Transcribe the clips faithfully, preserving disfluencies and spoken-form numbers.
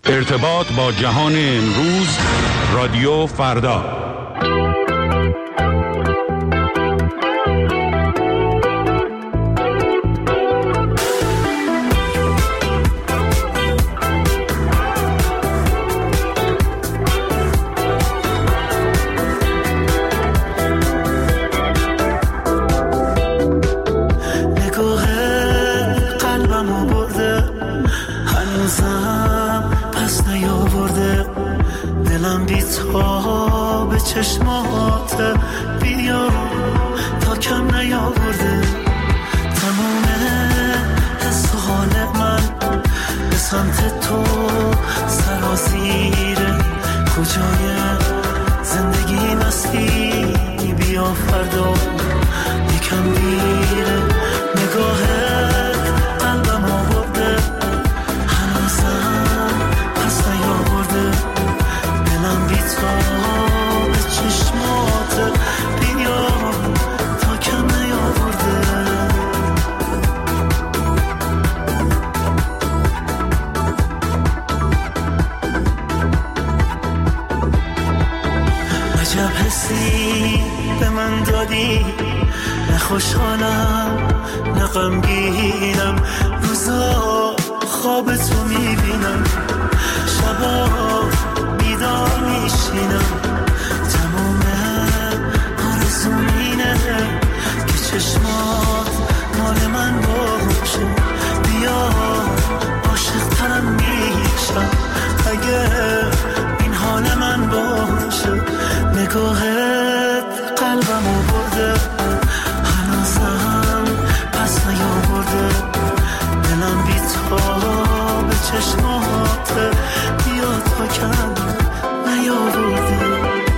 ارتباط با جهان امروز، رادیو فردا. چشمات بیا تا کم نیاورده تمام حس و حال من به سمت تو سرازیره کجای زندگی مستی بیا فردا یکم دیره نگاهت قلبم آورده هنوزم پس نیاورده دلم بی تو چشمات بیا تا کم نیاورده عجب حسی به من دادی نه خوشحالم نه غمگینم روزا خواب تو میبینم شبا بیدار میشینم که چشمات مال من باشه بیا عاشق ترم میشم اگه این حال من باشه نگاهت قلبمو برده هنوزم پس نیاورده دلم بی تو به چشمات بیا تا کم نیاورده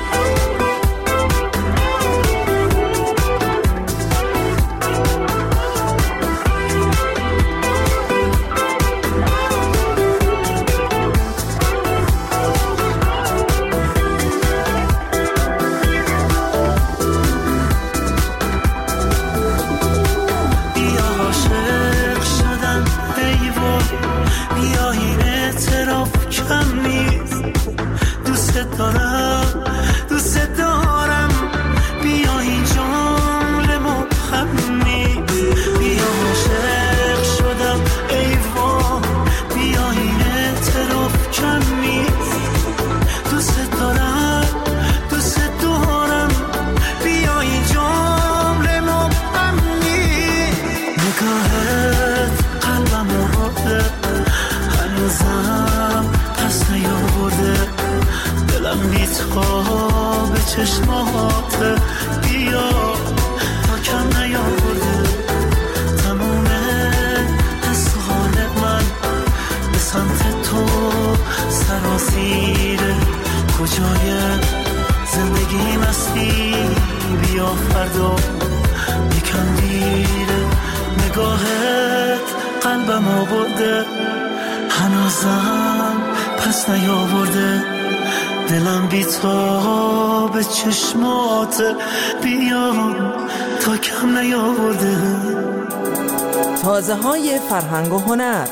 چشمات بیا تا کم نیاورده تموم حس و حال من به سمت تو سرازیره کجای زندگی مستی بیا فردا یکم دیره نگاهت قلبم آورده هنوزم پس نیاورده دلم بی تو به چشمات بیا تا کم نیاورده تازه های فرهنگ و هنر.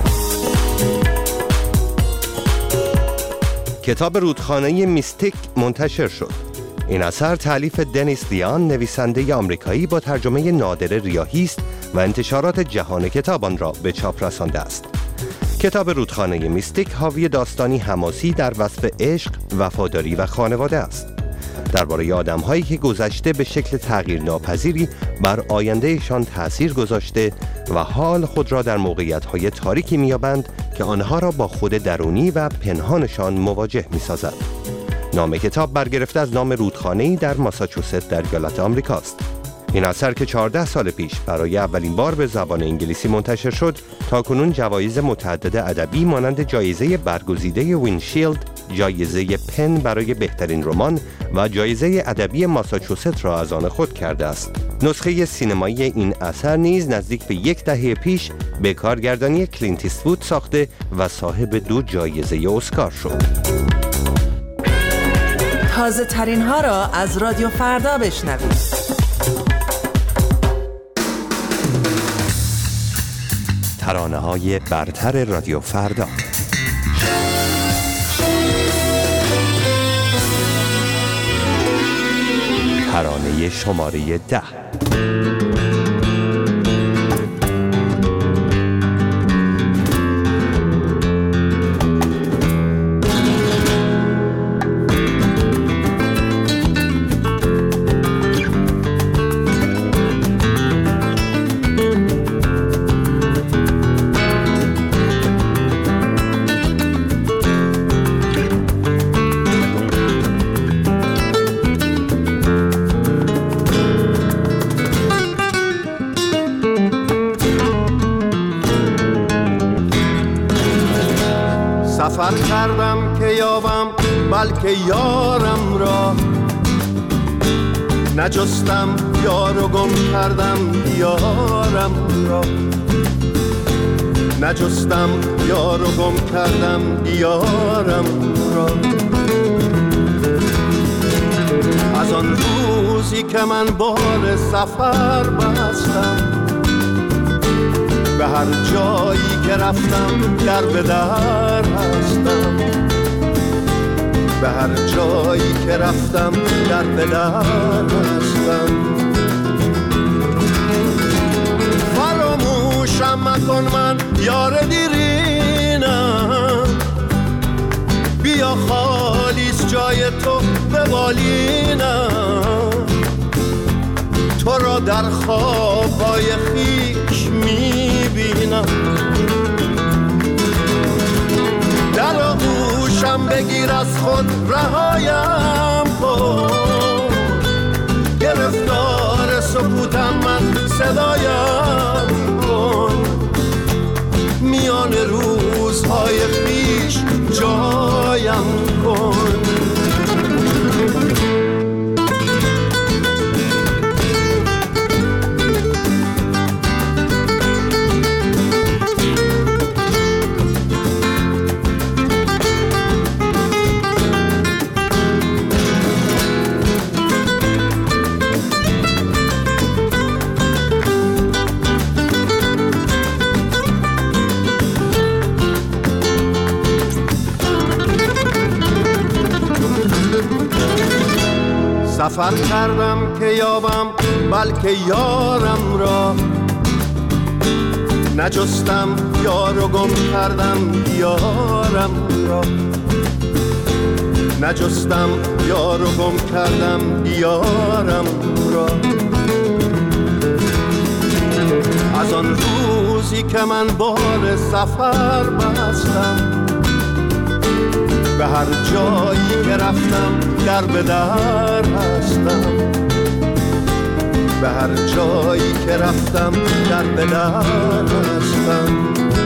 کتاب رودخانه میستیک منتشر شد. این اثر تالیف دنیس دیان، نویسنده آمریکایی با ترجمه نادر ریاحی است و انتشارات جهان کتاب آن را به چاپ رسانده است. کتاب رودخانه میستیک حاوی داستانی حماسی در وصف عشق، وفاداری و خانواده است. درباره آدم‌هایی که گذشته به شکل تغییر ناپذیری بر آیندهشان تأثیر گذاشته و حال خود را در موقعیت‌های تاریکی می‌یابند که آنها را با خود درونی و پنهانشان مواجه می‌سازد. نام کتاب برگرفته از نام رودخانه‌ای در ماساچوست در ایالات آمریکاست. این اثر که چهارده سال پیش برای اولین بار به زبان انگلیسی منتشر شد، تاکنون جوایز متعدد ادبی مانند جایزه برگزیده وینشیلد، جایزه پن برای بهترین رمان و جایزه ادبی ماساچوست را از آن خود کرده است. نسخه سینمایی این اثر نیز نزدیک به یک دهه پیش به کارگردانی کلینت ایستوود ساخته و صاحب دو جایزه اسکار شد. تازه ترین ها را از رادیو فردا بشنوید. ترانه های برتر رادیو فردا. ترانه شماره ده. سفر کردم که یابم بلکه یارم را، نجستم یار و گم کردم یارم را، نجستم یار و گم کردم یارم را. از آن روزی که من بار سفر بستم، به هر جایی که رفتم در به در هستم، به هر جایی که رفتم در به در هستم. فراموشم مکن من یار دیرینم، بیا خالیست جای تو به بالینم، تو را در خوابهای خیش میبینم. در آغوشم بگیر از خود رهایم کن، گرفتار سکوتم من صدایم کن، میان روزهای خیش جایم کن. سفر کردم که یابم بلکه یارم را، نجستم یار و گم کردم یارم را، نجستم یار و گم کردم یارم را. از آن روزی که من بار سفر بستم، به هر جایی که رفتم در به در هستم، به هر جایی که رفتم در به در هستم.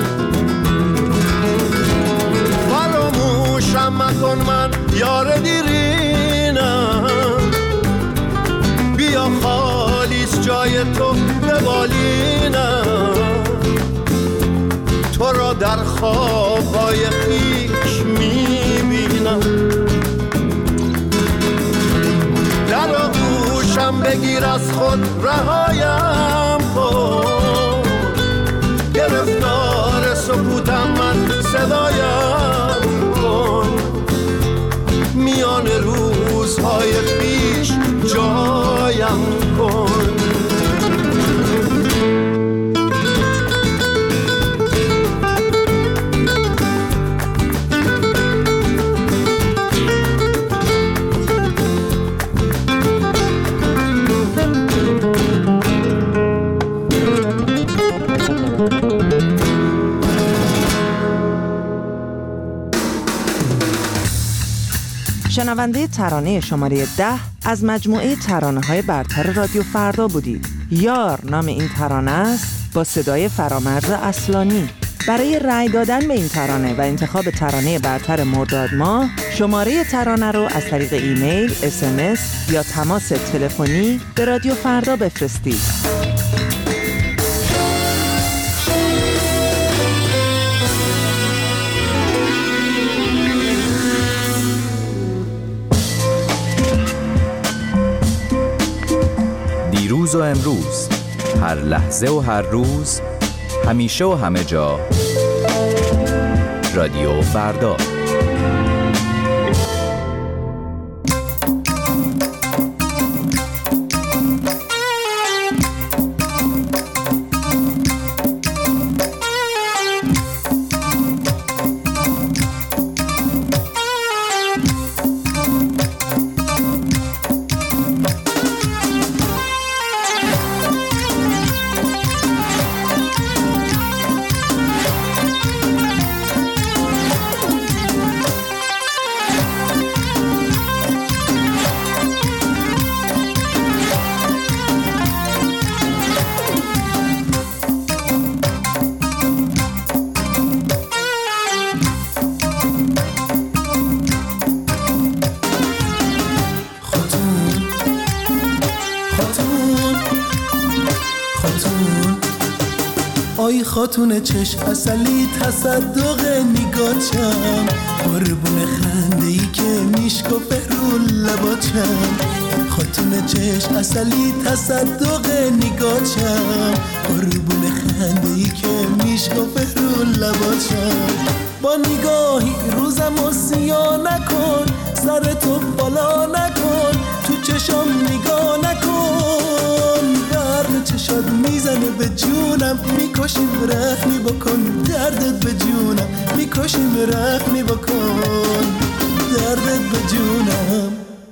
فراموشم مکن من یار دیرینم، بیا خالیست جای تو به بالینم، تو را در خوابهای خیش میبینم. در آغوشم بگیر از خود رهایم کن، گرفتار سکوتم من صدایم کن، میان روزهای خیش جایم کن. شنونده ترانه شماره ده از مجموعه ترانه‌های برتر رادیو فردا بودید. یار نام این ترانه است با صدای فرامرز اصلانی. برای رأی دادن به این ترانه و انتخاب ترانه برتر مرداد ماه، شماره ترانه رو از طریق ایمیل، اس ام اس یا تماس تلفنی به رادیو فردا بفرستید. دیروز و امروز، هر لحظه و هر روز، همیشه و همه جا، رادیو فردا. آی خاتون چشم اصلی تصدق نگاچم، قربون خنده ای که میشکفه رو لباچم. خاتون چشم اصلی تصدق نگاچم، قربون خنده ای که میشکفه رو لباچم. با نگاهی روزم و سیاه نکن، سر تو بالا نکن، تو چشم نگاه نکن. برق چشات میزنه به جونم، میکشیم رحمی بکن، دردت به جونم میکشیم رحمی بکن، دردت به جونم.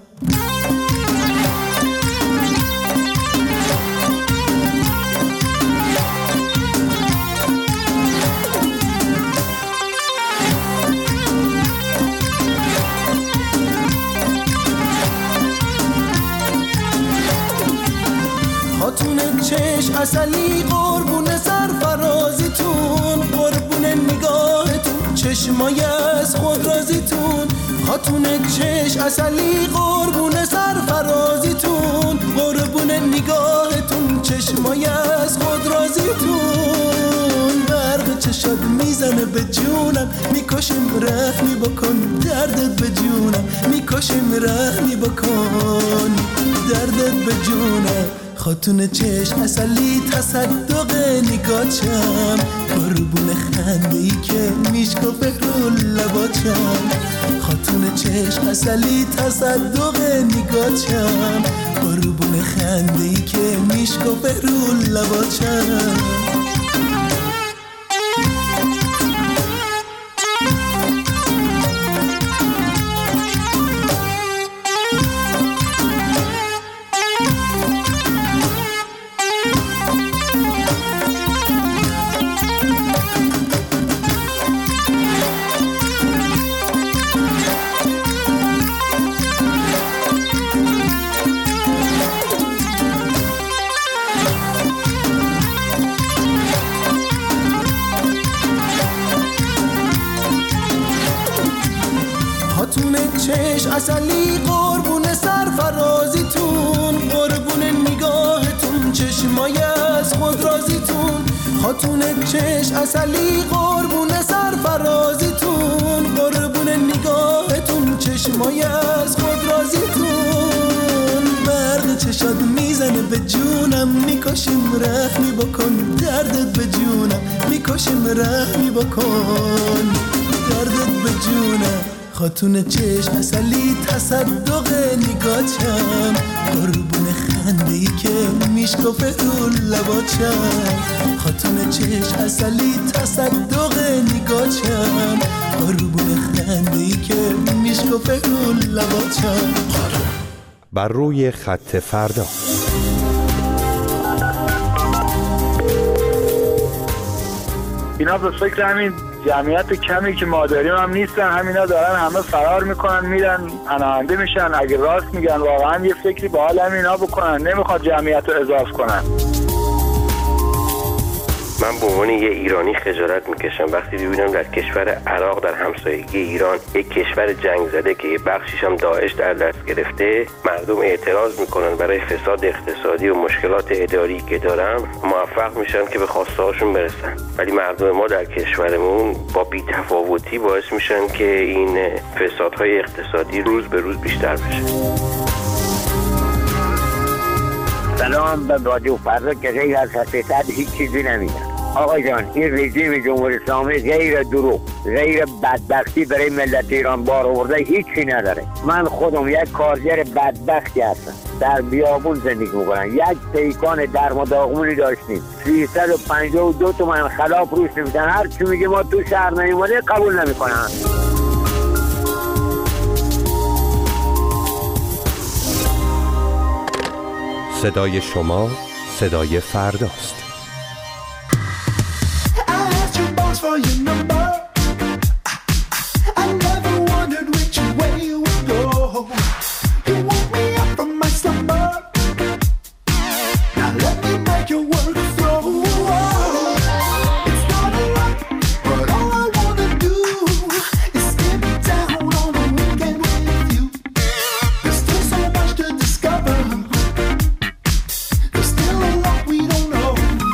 خاتون چشم اصلی قربون سرفرازیتون، قربون نگاهتون چشمای از خود رازیتون. خاتون چشم اصلی قربون سرفرازیتون، قربون نگاهتون چشمای از خود رازیتون. برق چشات میزنه به جونم، میکشیم رحمی بکن، دردت به جونم میکشیم رحمی بکن، دردت به جونم. خاتون چشم اصلی تصدق نگاچم، قربون خنده ای که میشکفه رو لباچم. خاتون چشم اصلی تصدق نگاچم، قربون خنده ای که میشکفه رو لباچم. چشم اصلی قربون سرفرازیتون، قربون نگاهتون چشمای از خود رازیتون. خاتون چشم اصلی قربون سرفرازیتون، قربون نگاهتون چشمای از خود رازیتون. برق چشات میزنه به جونم، میکشیم رحمی بکن، دردت به جونم میکشیم رحمی بکن، دردت به جونم. خاتون چشم اصلی تصدق نگاچم، قربون خنده ای که میشکفه رو لباچم. خاتون چشم اصلی تصدق نگاچم، قربون خنده ای که میشکفه رو لباچم. بر روی خط فردا. اینا به فکر همین جمعیت کمی که ما داریم هم نیستن، همینا دارن همه فرار میکنن میرن پناهنده میشن. اگه راست میگن واقعا یه فکری به حال همینا بکنن، نمیخواد جمعیت رو اضافه کنن. من به عنوان یه ایرانی خجالت میکشم وقتی ببینم در کشور عراق، در همسایگی ایران، یک کشور جنگ زده که یه بخشیش هم داعش در دست گرفته، مردم اعتراض میکنن برای فساد اقتصادی و مشکلات اداری که دارن، موفق میشن که به خواسته هاشون برسن. ولی مردم ما در کشورمون با بی‌تفاوتی باعث میشن که این فسادهای اقتصادی روز به روز بیشتر بشه. سلام به رادیو فردا که غیر از حقیقت هیچ چیزی نمیدن. آقا جان، این رژیم جمهوری اسلامی غیر دروغ، غیر بدبختی برای ملت ایران بار آورده هیچی نداره. من خودم یک کارگر بدبختی هستم، در بیابون زندگی میکنم. یک پیکان درم و داغمونی داشتیم، سیصد و پنجاه و دو تومن خلاف روش نمیدن. هر چی میگه ما تو شهر نیومده قبول نمیکنن. صدای شما صدای فرداست. Still a lot we don't know.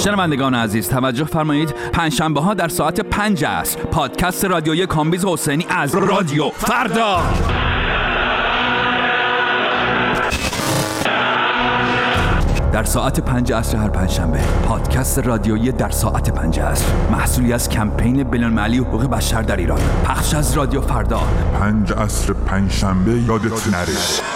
شنوندگان عزیز توجه فرمایید، پنجشنبه ها در ساعت پنج عصر پادکست رادیویی کامبیز حسینی از رادیو فردا. در ساعت پنج عصر هر پنجشنبه پادکست رادیویی در ساعت پنج عصر، محصولی از کمپین بین‌المللی حقوق بشر در ایران، پخش از رادیو فردا. پنج عصر پنجشنبه یادت نره.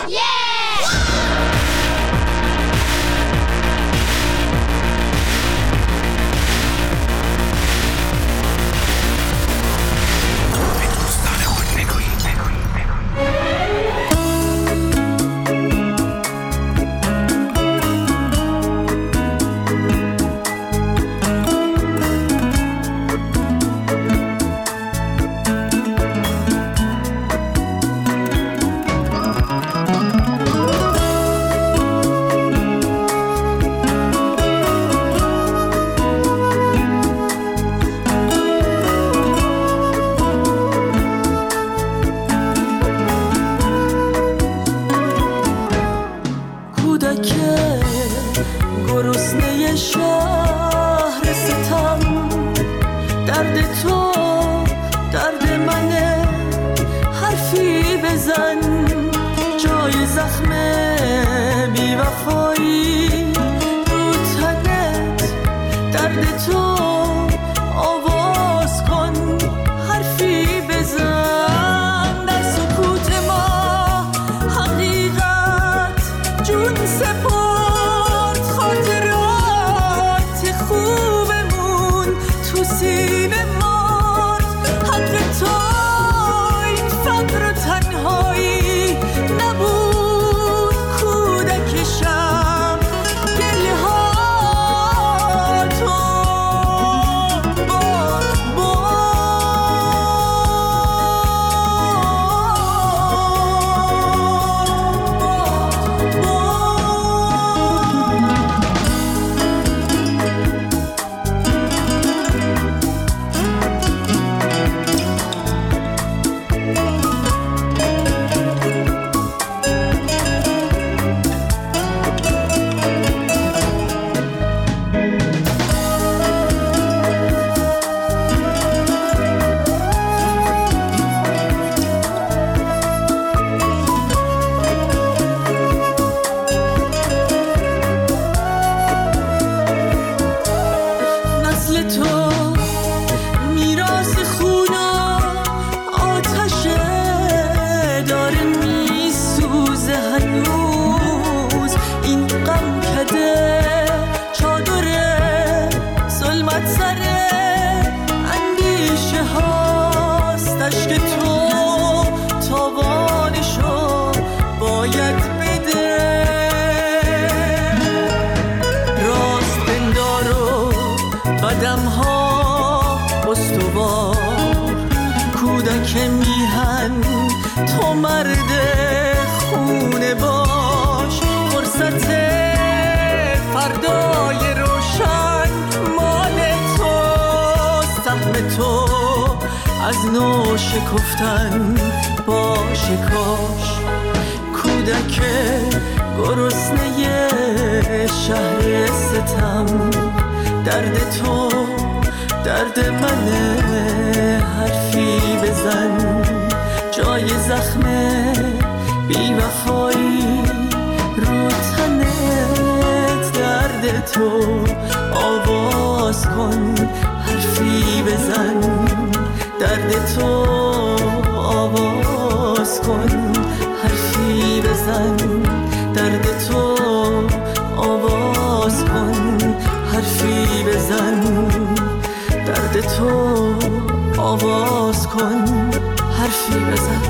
از نو شکفتن با شکاش، کودک گرسنه شهر ستم، درد تو درد منه، حرفی بزن جای زخم بی وفایی رو تنت، درد تو آواز کن حرفی بزن، درد تو آواز کن حرفی بزن، درد تو آواز کن حرفی بزن، درد تو آواز کن حرفی بزن.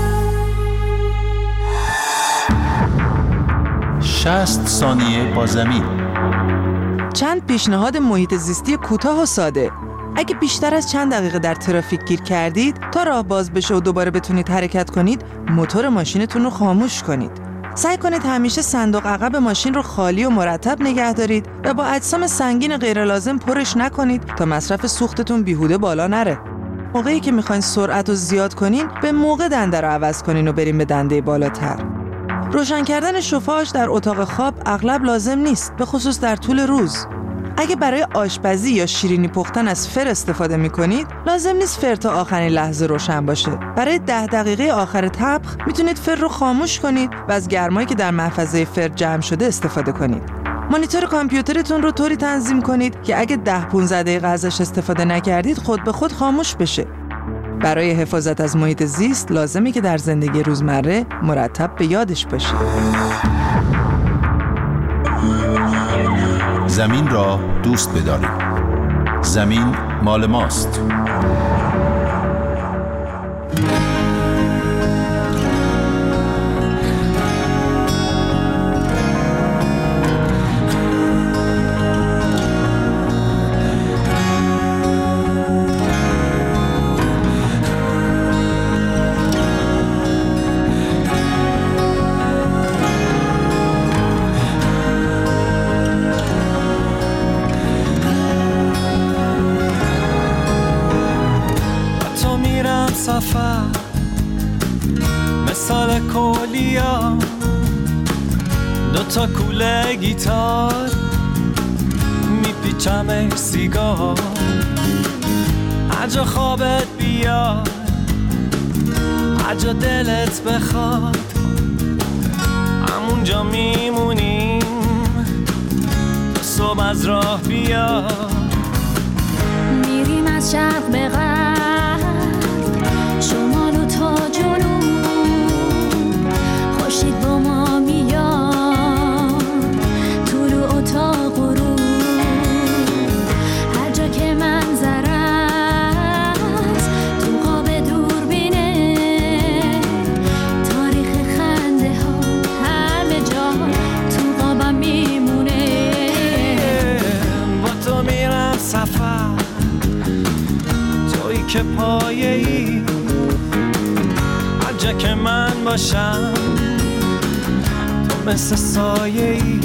شصت ثانیه با زمین. چند پیشنهاد محیط زیستی کوتاه و ساده. اگه بیشتر از چند دقیقه در ترافیک گیر کردید، تا راه باز بشه و دوباره بتونید حرکت کنید، موتور ماشینتون رو خاموش کنید. سعی کنید همیشه صندوق عقب ماشین رو خالی و مرتب نگه دارید و با اجسام سنگین غیر لازم پرش نکنید تا مصرف سوختتون بیهوده بالا نره. موقعی که میخواین سرعت رو زیاد کنین، به موقع دنده رو عوض کنین و بریم به دنده بالاتر. روشن کردن شوفاژ در اتاق خواب اغلب لازم نیست، به خصوص در طول روز. اگه برای آشپزی یا شیرینی پختن از فر استفاده میکنید، لازم نیست فر تا آخرین لحظه روشن باشه. برای ده دقیقه آخر طبخ میتونید فر رو خاموش کنید و از گرمایی که در محفظه فر جمع شده استفاده کنید. مانیتور کامپیوترتون رو طوری تنظیم کنید که اگه ده پانزده دقیقه ازش استفاده نکردید خود به خود خاموش بشه. برای حفاظت از محیط زیست لازمه که در زندگی روزمره مرتب به یادش باشید. زمین را دوست بدارید. زمین مال ماست. سفر مثال کولیا، دوتا کوله گیتار میپیچم سیگار، هر جا خوابت بیاد هر جا دلت بخواد همونجا میمونیم تا صبح از راه بیاد. میریم از شرق به غرب، شمال و تا جنوب، خورشید با ما میاد طلوع و تا غروب، هر جا که منظره است تو قاب دوربینه، تاریخ خنده ها همه جا تو قابم میمونه. با تو میرم سفر، تویی که پایه ای، هر جا که من باشم تو مثل سایه ای،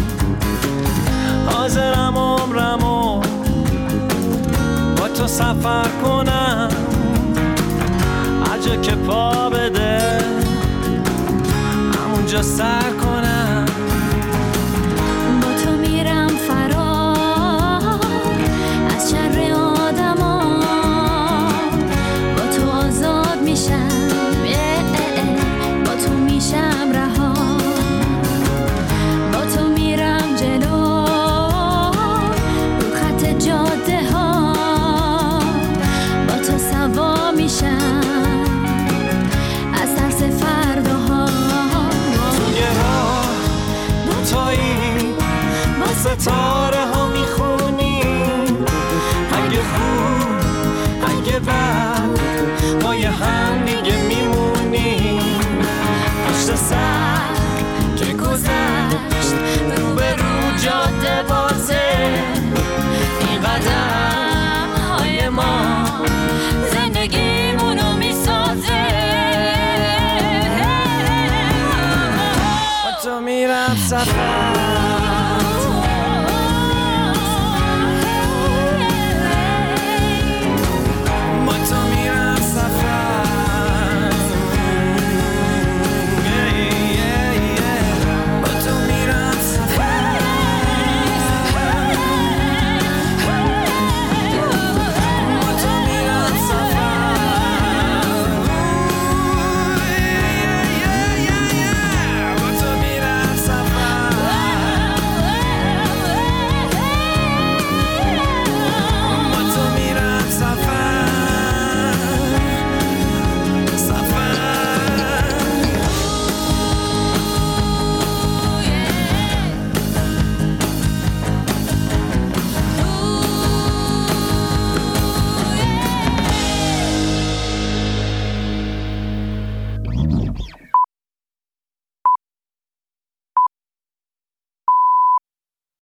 حاضرم عمرمو با تو سفر کنم، هر جا که پا بده همونجا سر کنم. با تو میرم فرار از شر آدما، با تو آزاد میشم، با تو میشم رها، با تو میرم جلو رو خط جاده ها، با تو سوا میشم از ترس فرداها. توی راه دوتایی با ستاره ها میخونیم، اگه خوب اگه بد با یه هم دیگه میمونیم، پشت سر که گذشت رو به رو جاده بازه، این قدم های ما زندگیمونو میسازه. با تو میرم سفر